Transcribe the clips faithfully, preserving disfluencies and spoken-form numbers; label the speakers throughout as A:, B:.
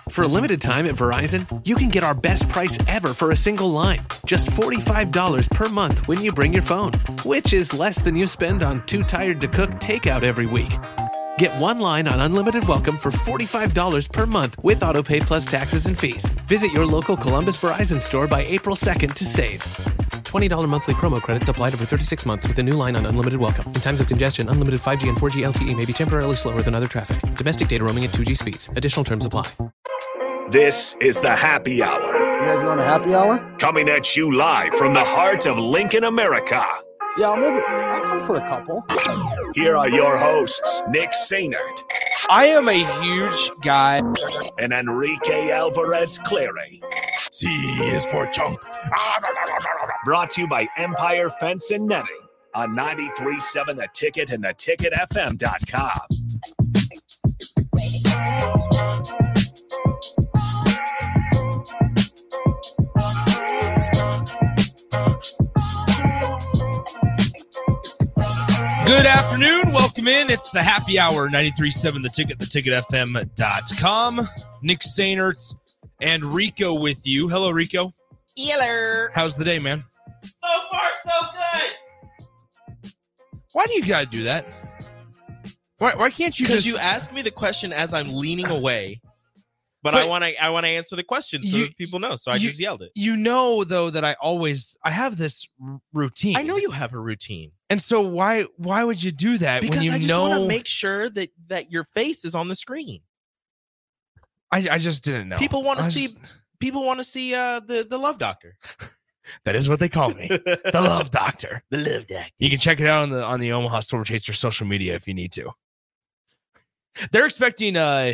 A: For a limited time at Verizon, you can get our best price ever for a single line. Just forty-five dollars per month when you bring your phone, which is less than you spend on Too Tired to Cook takeout every week. Get one line on Unlimited Welcome for forty-five dollars per month with AutoPay plus taxes and fees. Visit your local Columbus Verizon store by April second to save. twenty dollars monthly promo credits applied over thirty-six months with a new line on Unlimited Welcome. In times of congestion, unlimited five G and four G L T E may be temporarily slower than other traffic. Domestic data roaming at two G speeds. Additional terms apply.
B: This is the Happy Hour.
C: You guys going to happy hour?
B: Coming at you live from the heart of Lincoln, America.
C: Yeah, maybe I'll come for a couple.
B: Here are your hosts, Nick Sainert.
D: I am a huge guy.
B: And Enrique Alvarez Clary.
E: C is for chunk.
B: Brought to you by Empire Fence and Netting on ninety-three point seven The Ticket and the ticket f m dot com.
D: Good afternoon. Welcome in. It's the Happy Hour, ninety-three point seven The Ticket, the ticket f m dot com. Nick Sainert and Rico with you. Hello, Rico.
F: Hello.
D: How's the day, man?
F: So far, so good.
D: Why do you gotta do that? Why, why can't you
F: Because
D: just...
F: you asked me the question as I'm leaning away, but,
D: But
F: I want to I want to answer the question so
D: you-
F: that people know, so I
D: you-
F: just yelled it.
D: You know, though, that I always... I have this r- routine.
F: I know you have a routine.
D: And so why why would you do that
F: Because
D: when you
F: I just
D: know...
F: want to make sure that, that your face is on the screen.
D: I, I just didn't know.
F: People want
D: I
F: to
D: was
F: see
D: just-
F: people want to see uh, the, the Love Doctor.
D: That is what they call me. The Love Doctor.
F: The Love Doctor.
D: You can check it out on the on the Omaha Storm Chaser social media if you need to. They're expecting uh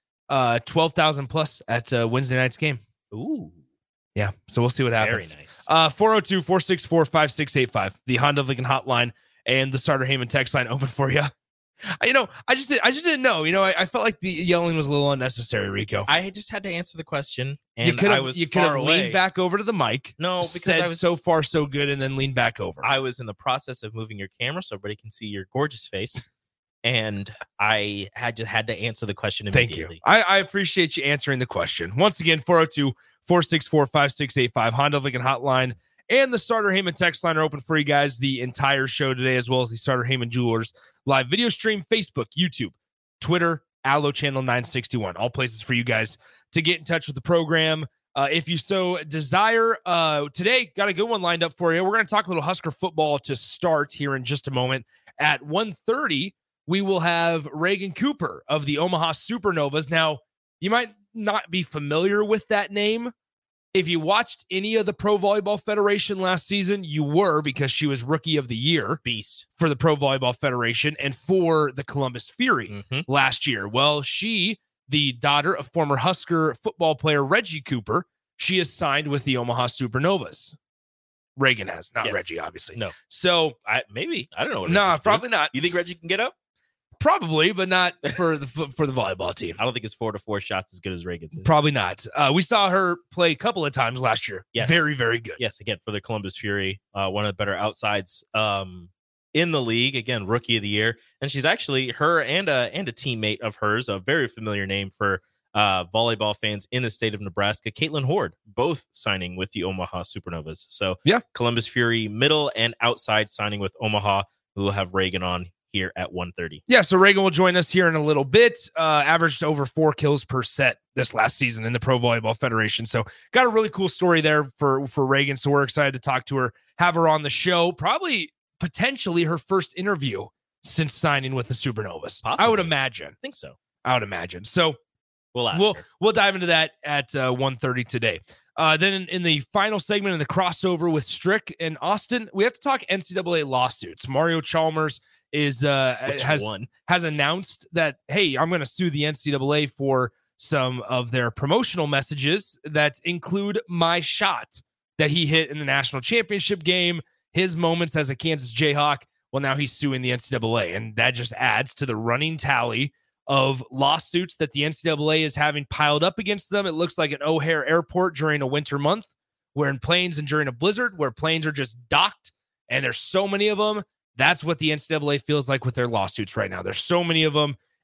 D: uh twelve thousand plus at uh, Wednesday night's game.
F: Ooh.
D: Yeah, so we'll see what
F: Very
D: happens.
F: nice.
D: Uh four oh two, four six four, five six eight five, the Honda Lincoln hotline and the Starter Heyman text line open for you. You know, I just did, I just didn't know. You know, I, I felt like the yelling was a little unnecessary, Rico.
F: I just had to answer the question, and
D: you could
F: I
D: have
F: was
D: you could
F: far
D: have
F: away.
D: leaned back over to the mic.
F: No, because
D: said
F: I was
D: so far so good, and then leaned back over.
F: I was in the process of moving your camera so everybody can see your gorgeous face, and I had just had to answer the question
D: Thank
F: immediately.
D: you. I, I appreciate you answering the question. Once again, four oh two, four six four, five six eight five, Honda Lincoln hotline and the Starter Heyman text line are open for you guys the entire show today, as well as the Starter Heyman Jewelers live video stream, Facebook, YouTube, Twitter, Allo Channel nine sixty-one. All places for you guys to get in touch with the program. Uh, if you so desire, uh, today got a good one lined up for you. We're going to talk a little Husker football to start here in just a moment. At one thirty, we will have Reagan Cooper of the Omaha Supernovas. Now, you might not be familiar with that name. If you watched any of the Pro Volleyball Federation last season, you were, because she was Rookie of the Year
F: Beast
D: for the Pro Volleyball Federation and for the Columbus Fury
F: mm-hmm.
D: last year. Well, she, the daughter of former Husker football player Reggie Cooper, she is signed with the Omaha Supernovas. Reagan has, not
F: yes.
D: Reggie, obviously.
F: No.
D: So,
F: I maybe I don't know. What
D: no, nah,
F: Reggie's
D: probably
F: doing.
D: not.
F: You think Reggie can get up?
D: Probably, but not for the for the volleyball team.
F: I don't think his four to four shots as good as Reagan's. Is.
D: Probably not. Uh, we saw her play a couple of times last year.
F: Yes.
D: Very, very good.
F: Yes, again for the Columbus Fury, uh, one of the better outsides um, in the league. Again, Rookie of the Year, and she's actually her and a and a teammate of hers, a very familiar name for uh, volleyball fans in the state of Nebraska. Caitlin Horde, both signing with the Omaha Supernovas. So
D: yeah,
F: Columbus Fury middle and outside signing with Omaha. We will have Reagan on here at one thirty.
D: Yeah, so Reagan will join us here in a little bit. Uh, averaged over four kills per set this last season in the Pro Volleyball Federation. So got a really cool story there for, for Reagan. So we're excited to talk to her, have her on the show. Probably potentially her first interview since signing with the Supernovas.
F: Possibly.
D: I would imagine.
F: I think so.
D: I would imagine. So
F: we'll ask
D: we'll,
F: her.
D: we'll dive into that at uh, one thirty today. Uh, then in, in the final segment in the crossover with Strick and Austin, we have to talk N C double A lawsuits. Mario Chalmers is uh
F: Which
D: has
F: one?
D: has announced that, hey, I'm going to sue the N C double A for some of their promotional messages that include my shot that he hit in the national championship game, his moments as a Kansas Jayhawk. Well, now he's suing the N C double A, and that just adds to the running tally of lawsuits that the N C double A is having piled up against them. It looks like an O'Hare airport during a winter month, where in planes and during a blizzard, where planes are just docked, and there's so many of them. That's what the N C double A feels like with their lawsuits right now. There's so many of them,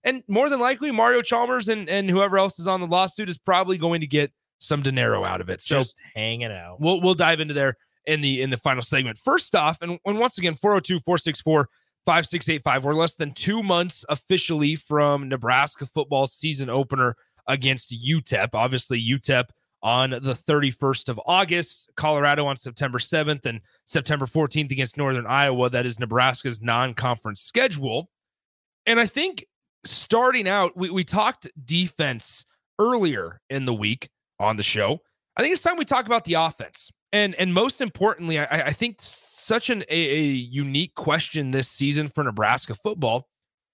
D: And more than likely, Mario Chalmers and, and whoever else is on the lawsuit is probably going to get some dinero out of it. So
F: Just hang it out.
D: We'll we'll dive into there in the in the final segment. First off, and, and once again, four oh two, four six four, five six eight five. We're less than two months officially from Nebraska football season opener against U T E P. Obviously, U T E P on the thirty-first of August, Colorado on September seventh, and September fourteenth against Northern Iowa. That is Nebraska's non-conference schedule. And I think starting out, we, we talked defense earlier in the week on the show. I think it's time we talk about the offense. And and most importantly, I, I think such an a, a unique question this season for Nebraska football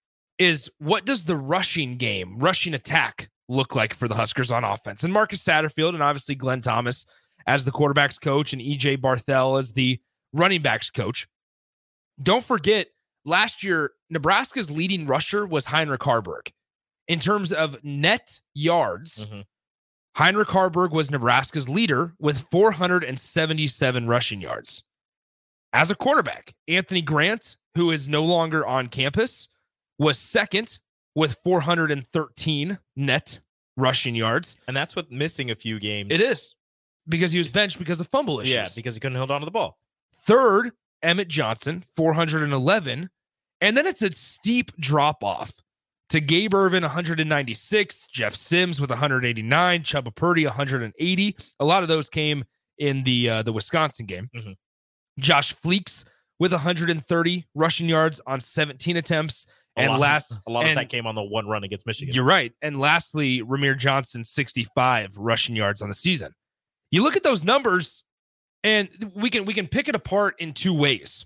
D: is, what does the rushing game, rushing attack look like for the Huskers on offense? And Marcus Satterfield and obviously Glenn Thomas as the quarterback's coach and E J Barthel as the running backs coach. Don't forget, last year, Nebraska's leading rusher was Heinrich Harburg. In terms of net yards, mm-hmm. Heinrich Harburg was Nebraska's leader with four hundred seventy-seven rushing yards. As a quarterback, Anthony Grant, who is no longer on campus, was second with four hundred thirteen net rushing yards.
F: And that's with missing a few games.
D: It is, because he was benched because of fumble issues.
F: Yeah, because he couldn't hold on to the ball.
D: Third, Emmett Johnson, four hundred eleven. And then it's a steep drop-off to Gabe Ervin, one hundred ninety-six, Jeff Sims with one hundred eighty-nine, Chubba Purdy, one hundred eighty. A lot of those came in the uh, the Wisconsin game. Mm-hmm. Josh Fleeks with one hundred thirty rushing yards on seventeen attempts.
F: A
D: and
F: lot,
D: last,
F: a lot
D: and,
F: of that came on the one run against Michigan.
D: You're right. And lastly, Ramir Johnson, sixty-five rushing yards on the season. You look at those numbers, and we can we can pick it apart in two ways.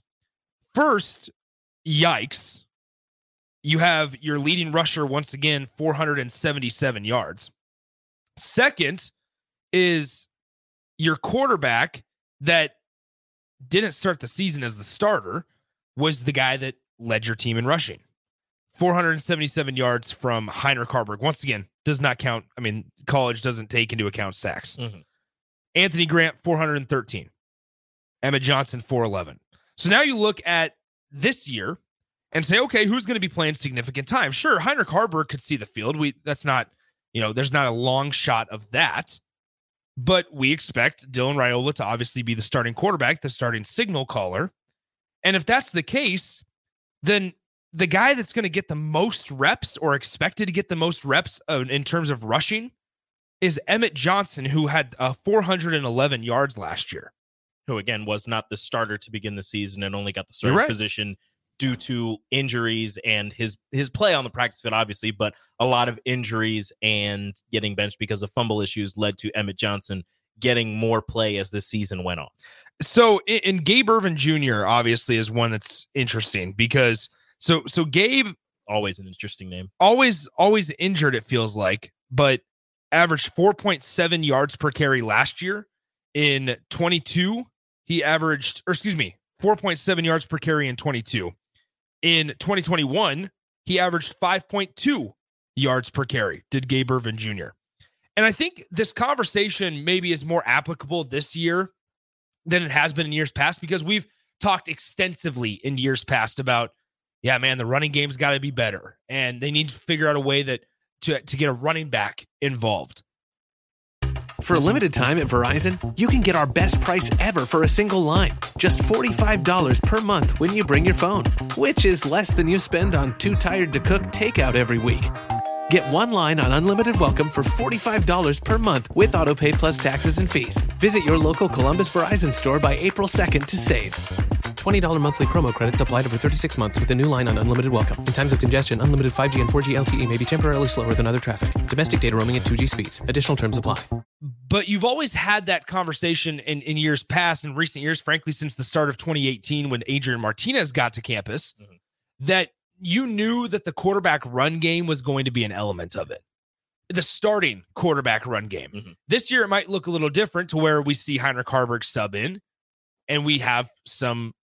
D: First, yikes. You have your leading rusher, once again, four hundred seventy-seven yards. Second is your quarterback that didn't start the season as the starter was the guy that led your team in rushing. four hundred seventy-seven yards from Heinrich Harburg. Once again, does not count. I mean, college doesn't take into account sacks. Mm-hmm. Anthony Grant, four hundred thirteen. Emmett Johnson, four eleven. So now you look at this year and say, okay, who's going to be playing significant time? Sure, Heinrich Harburg could see the field. We That's not, you know, there's not a long shot of that. But we expect Dylan Raiola to obviously be the starting quarterback, the starting signal caller. And if that's the case, then the guy that's going to get the most reps or expected to get the most reps uh, in terms of rushing is Emmett Johnson, who had uh, four hundred eleven yards last year.
F: Who, again, was not the starter to begin the season and only got the starting right. position due to injuries and his his play on the practice field, obviously, but a lot of injuries and getting benched because of fumble issues led to Emmett Johnson getting more play as the season went on.
D: So, and Gabe Ervin Junior obviously is one that's interesting because so so Gabe,
F: always an interesting name,
D: always always injured, it feels like, but averaged four point seven yards per carry last year. In twenty-two, he averaged, or excuse me, four point seven yards per carry in twenty-two. In twenty twenty-one, he averaged five point two yards per carry, did Gabe Ervin Junior And I think this conversation maybe is more applicable this year than it has been in years past, because we've talked extensively in years past about, yeah, man, the running game's got to be better, and they need to figure out a way that to, to get a running back involved.
A: For a limited time at Verizon, you can get our best price ever for a single line. Just forty-five dollars per month when you bring your phone, which is less than you spend on Too Tired to Cook takeout every week. Get one line on Unlimited Welcome for forty-five dollars per month with AutoPay plus taxes and fees. Visit your local Columbus Verizon store by April second to save. twenty dollars monthly promo credits applied over thirty-six months with a new line on Unlimited Welcome. In times of congestion, unlimited five G and four G L T E may be temporarily slower than other traffic. Domestic data roaming at two G speeds. Additional terms apply.
D: But you've always had that conversation in, in years past, in recent years, frankly, since the start of twenty eighteen when Adrian Martinez got to campus, mm-hmm. that you knew that the quarterback run game was going to be an element of it. The starting quarterback run game. Mm-hmm. This year, it might look a little different to where we see Heinrich Harburg sub in, and we have some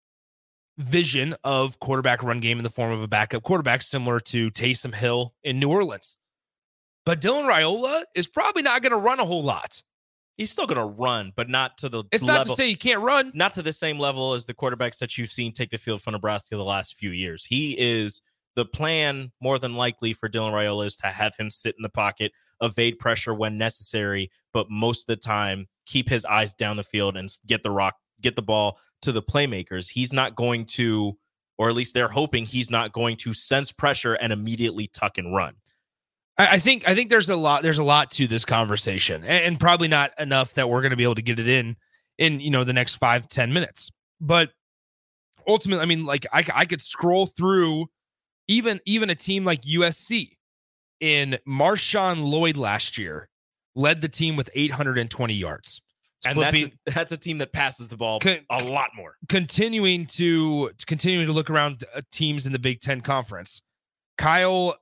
D: vision of quarterback run game in the form of a backup quarterback, similar to Taysom Hill in New Orleans. But Dylan Raiola is probably not going to run a whole lot.
F: He's still going to run, but not to the
D: It's
F: level,
D: not to say he can't run.
F: Not to the same level as the quarterbacks that you've seen take the field for Nebraska the last few years. He is the plan, more than likely, for Dylan Raiola is to have him sit in the pocket, evade pressure when necessary, but most of the time keep his eyes down the field and get the rock, get the ball to the playmakers. He's not going to, or at least they're hoping he's not going to sense pressure and immediately tuck and run.
D: I think I think there's a lot there's a lot to this conversation, and, and probably not enough that we're going to be able to get it in in you know the next five ten minutes. But ultimately, I mean, like I I could scroll through even even a team like U S C in Marshawn Lloyd last year led the team with eight hundred twenty yards,
F: and that's a, that's a team that passes the ball con- a lot more.
D: Continuing to continuing to look around uh, teams in the Big Ten Conference, Kyle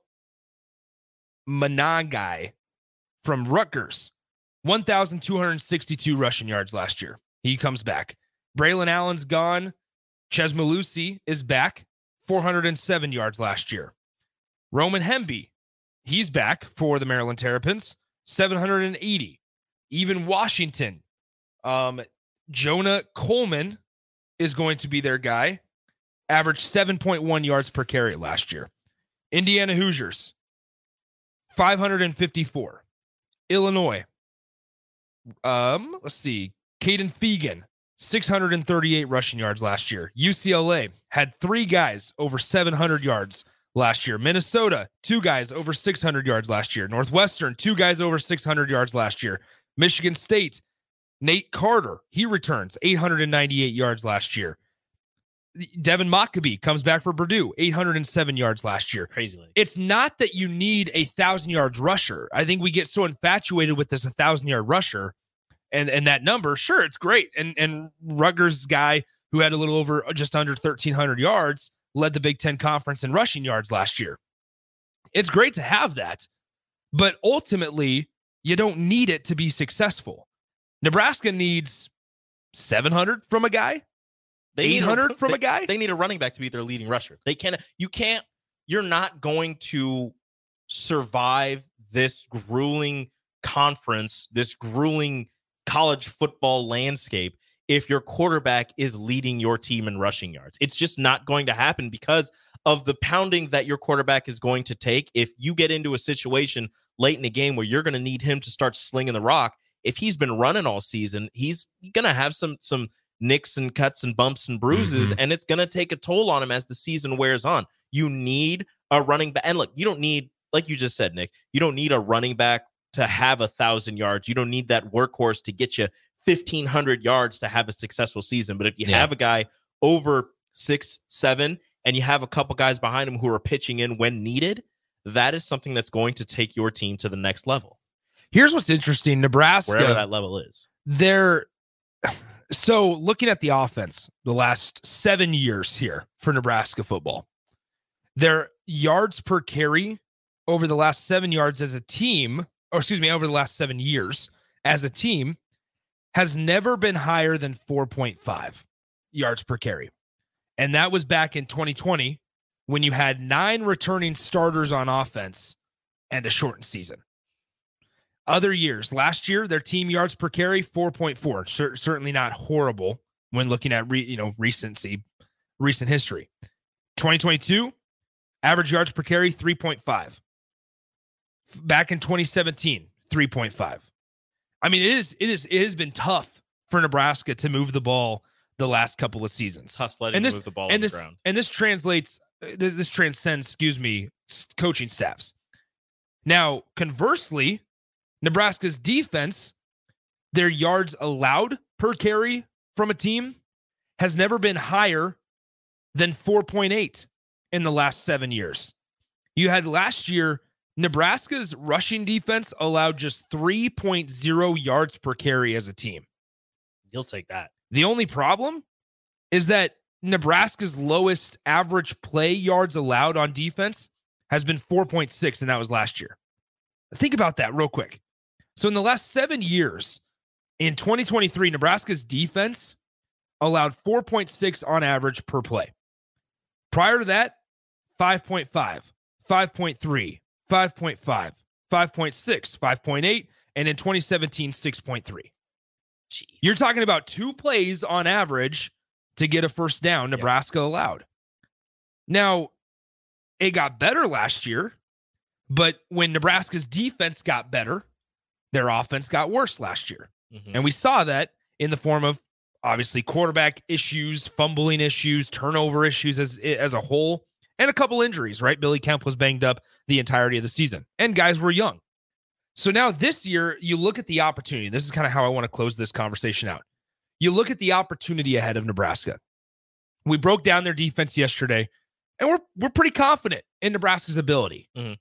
D: Managai from Rutgers, one thousand two hundred sixty-two rushing yards last year. He comes back. Braylon Allen's gone. Ches Malusi is back, four hundred seven yards last year. Roman Hemby, he's back for the Maryland Terrapins, seven hundred eighty. Even Washington, um, Jonah Coleman is going to be their guy, averaged seven point one yards per carry last year. Indiana Hoosiers, five hundred fifty-four. Illinois, um, let's see, Caden Fegan, six hundred thirty-eight rushing yards last year. U C L A had three guys over seven hundred yards last year. Minnesota, two guys over six hundred yards last year. Northwestern, two guys over six hundred yards last year. Michigan State, Nate Carter, he returns eight hundred ninety-eight yards last year. Devin Mockabee comes back for Purdue, eight hundred seven yards last year.
F: Crazy legs.
D: It's not that you need a thousand yards rusher. I think we get so infatuated with this a thousand yard rusher and, and that number. Sure, it's great. And, and Rutgers guy who had a little over just under thirteen hundred yards led the Big Ten Conference in rushing yards last year. It's great to have that, but ultimately you don't need it to be successful. Nebraska needs seven hundred from a guy. eight hundred from
F: they,
D: a guy?
F: They need a running back to be their leading rusher. They can't, you can't, you're not going to survive this grueling conference, this grueling college football landscape if your quarterback is leading your team in rushing yards. It's just not going to happen because of the pounding that your quarterback is going to take. If you get into a situation late in the game where you're going to need him to start slinging the rock, if he's been running all season, he's going to have some, some, nicks and cuts and bumps and bruises, mm-hmm. and it's going to take a toll on him as the season wears on. You need a running back. And look, you don't need, like you just said, Nick, you don't need a running back to have a thousand yards. You don't need that workhorse to get you fifteen hundred yards to have a successful season. But if you yeah. have a guy over six, seven, and you have a couple guys behind him who are pitching in when needed, that is something that's going to take your team to the next level.
D: Here's what's interesting. Nebraska,
F: wherever that level is,
D: they're So looking at the offense, the last seven years here for Nebraska football, their yards per carry over the last seven yards as a team, or excuse me, over the last seven years as a team has never been higher than four point five yards per carry. And that was back in twenty twenty when you had nine returning starters on offense and a shortened season. Other years, last year, their team yards per carry, four point four. C- certainly not horrible when looking at re- you know recency, recent history. twenty twenty-two, average yards per carry, three point five. Back in twenty seventeen, three point five. I mean, it is it is it has been tough for Nebraska to move the ball the last couple of seasons.
F: Tough sledding
D: and this,
F: to move the ball
D: and
F: on
D: this,
F: the ground.
D: And this translates, this, this transcends, excuse me, coaching staffs. Now, conversely, Nebraska's defense, their yards allowed per carry from a team has never been higher than four point eight in the last seven years. You had last year, Nebraska's rushing defense allowed just three point oh yards per carry as a team.
F: You'll take that.
D: The only problem is that Nebraska's lowest average play yards allowed on defense has been four point six, and that was last year. Think about that real quick. So in the last seven years, in twenty twenty-three, Nebraska's defense allowed four point six on average per play. Prior to that, five point five, five point three, five point five, five point six, five point eight, and in twenty seventeen, six point three. Jeez. You're talking about two plays on average to get a first down Nebraska yep. allowed. Now, it got better last year, but when Nebraska's defense got better, their offense got worse last year. Mm-hmm. And we saw that in the form of obviously quarterback issues, fumbling issues, turnover issues as, as a whole, and a couple injuries, right? Billy Kemp was banged up the entirety of the season, and guys were young. So now this year, you look at the opportunity. This is kind of how I want to close this conversation out. You look at the opportunity ahead of Nebraska. We broke down their defense yesterday, and we're we're pretty confident in Nebraska's ability. Mm-hmm.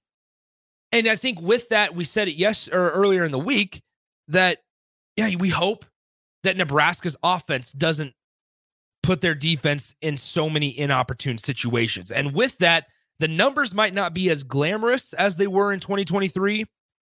D: And I think with that, we said it yes or earlier in the week that, yeah, we hope that Nebraska's offense doesn't put their defense in so many inopportune situations. And with that, the numbers might not be as glamorous as they were in twenty twenty-three,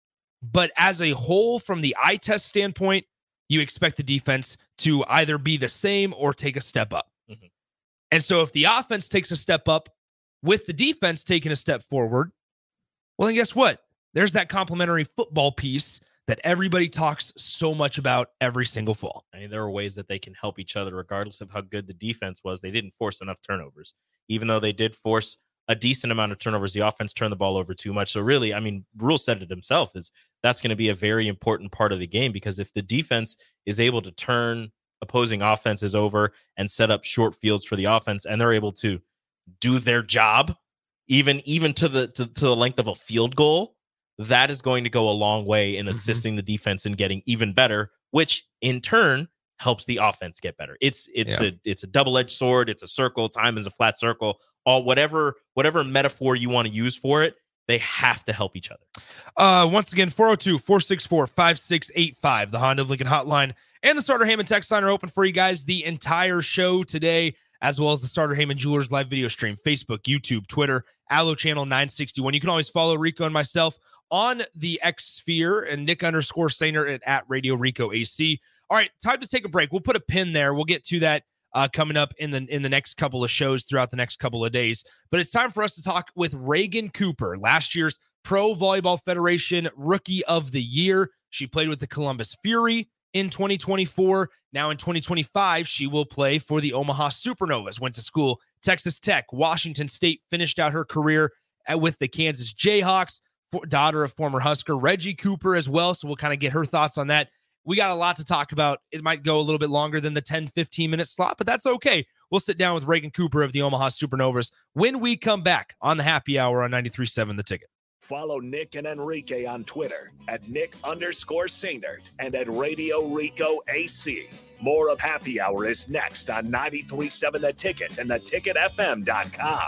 D: but as a whole, from the eye test standpoint, you expect the defense to either be the same or take a step up. Mm-hmm. And so if the offense takes a step up with the defense taking a step forward, well, then guess what? There's that complementary football piece that everybody talks so much about every single fall.
F: I mean, there are ways that they can help each other regardless of how good the defense was. They didn't force enough turnovers. Even though they did force a decent amount of turnovers, the offense turned the ball over too much. So really, I mean, Rule said it himself, is that's going to be a very important part of the game, because if the defense is able to turn opposing offenses over and set up short fields for the offense, and they're able to do their job, even even to the to, to the length of a field goal, that is going to go a long way in assisting mm-hmm. the defense in getting even better, which in turn helps the offense get better. It's it's yeah. a it's a double-edged sword. It's a circle. Time is a flat circle. All whatever whatever metaphor you want to use for it, they have to help each other.
D: Uh, once again, four oh two, four six four, five six eight five, the Honda of Lincoln hotline, and the Starter Heyman text line are open for you guys the entire show today, as well as the Starter Heyman Jewelers live video stream, Facebook, YouTube, Twitter, Allo Channel nine sixty-one. You can always follow Rico and myself on the X Sphere, and Nick underscore Sainer at, at Radio Rico A C. All right, time to take a break. We'll put a pin there. We'll get to that uh, coming up in the in the next couple of shows throughout the next couple of days. But it's time for us to talk with Reagan Cooper, last year's Pro Volleyball Federation Rookie of the Year. She played with the Columbus Fury in twenty twenty-four. Now in twenty twenty-five, she will play for the Omaha Supernovas. Went to school, Texas Tech, Washington State, finished out her career at, with the Kansas Jayhawks, for, daughter of former Husker Reggie Cooper as well. So we'll kind of get her thoughts on that. We got a lot to talk about. It might go a little bit longer than the ten, fifteen minute slot, but that's okay. We'll sit down with Reagan Cooper of the Omaha Supernovas when we come back on the Happy Hour on ninety-three point seven The Ticket.
B: Follow Nick and Enrique on Twitter at Nick underscore Sainert and at Radio Rico A C. More of Happy Hour is next on ninety-three point seven The Ticket and the ticket f m dot com.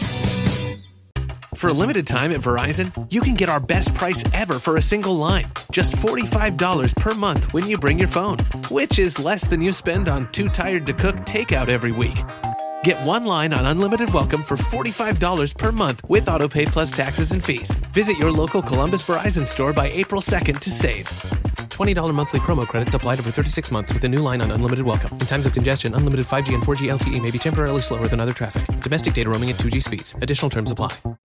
A: For a limited time at Verizon, you can get our best price ever for a single line. Just forty-five dollars per month when you bring your phone, which is less than you spend on Too Tired to Cook takeout every week. Get one line on Unlimited Welcome for forty-five dollars per month with AutoPay plus taxes and fees. Visit your local Columbus Verizon store by April second to save. twenty dollars monthly promo credits applied over thirty-six months with a new line on Unlimited Welcome. In times of congestion, unlimited five G and four G L T E may be temporarily slower than other traffic. Domestic data roaming at two G speeds. Additional terms apply.